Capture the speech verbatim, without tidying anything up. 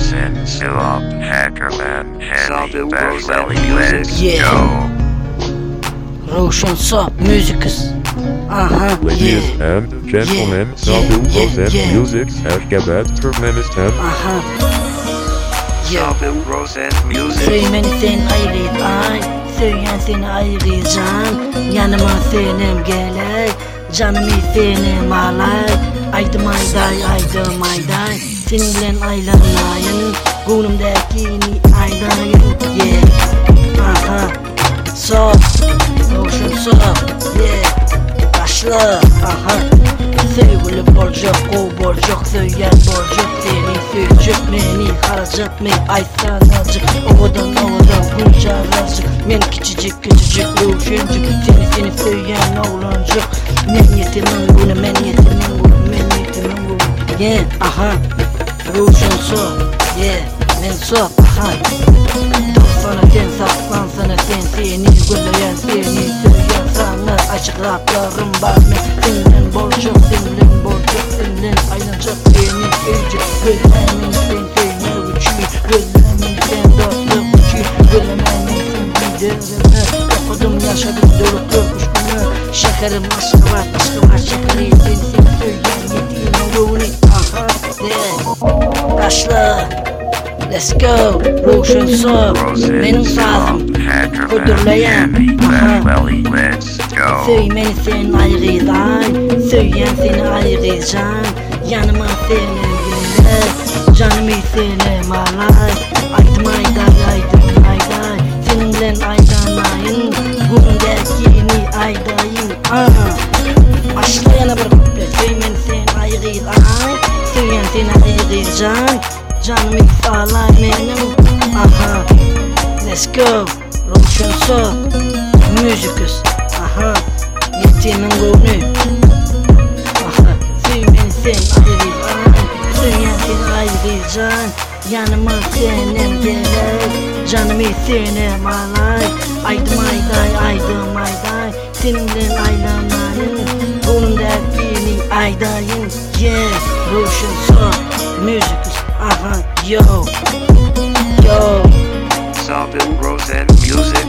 Rosen, Silop, Hackerman, Heavy, Bashwelly, Let's Yeah. Go. Roshan Sop, Musicus. Aha, Ladies yeah. and gentlemen, Yeah, Sabu yeah, Rosen yeah. Music Ashgabat Turkmenistan. Aha. Yeah. Sabu Rosen Music. Söylemeni sen ayrı ay, söyleyen seni ayıracağım. Yanıma senim geley, canımı senim alay. Aydım ayday, aydım ayday. Seninle aylanayın, gönlümdekini aydayın. Yeah, aha. Sop, Roshan Sop, yeah. Başla, aha. Sevgili borcuk, o borcuk, söyleyen borcuk. Seni söyleyecek, beni haracak mı? Ay sanacak, ovadan ovadan buncaracak. Men küçücük küçücük Roshancık. Seni seni söyleyen oğlancık. Men yetimin bunu, men yetimin bunu, men yetimin bunu. Yeah, aha. Roshan Sop, yeah. Men Sop, aha. Dur sana sen, saklan sana sen. Seni güleyen, seni söyleyen sana. Açık raplarım var mı? Seninle borcuk, seninle borcuk, seninle ayrılacak. Seni söyleyecek, gülemin sen söyle uçuyor. Gülemin sen dörtlü uçuyor. Gülemin sen giderine. Okudum yaşadım dörtlü kuşkumu. Şekerim aşkı var, aşkı var şekeri. Seni seni söyleyen yediğin ruhunu. Aha, yeah. Başla. Let's go, Roshan Sop. Benim sazım Kudurlayan, aha. Let's go. Söylemeni sen ayrıday, söyleyen seni ayıracağım. Yanıma seni gelir, canımı seni alay. Aydım ayday, aydım ayday. Seninle aydanayın, bundakini aydayın. Aha. Başlayana bir kuple, söylemeni sen ayrıday, söyleyen seni ayıracağım. Canımı sağlay benim. Aha. Let's go, Roshan Sop, Musicus. Aha. Yetimin gönlü. Aha. Söylemeni sen ayrıdan, söyleyen seni ayrıcan. Yanıma senin gelir, canımı senin alay. Aydım ayday, aydım ayday. Seninle aylanayın, gönlümdekini aydayın. Yeah, Roshan Sop, Musicus. Aha, yo, yo. Sabu Rosen Music.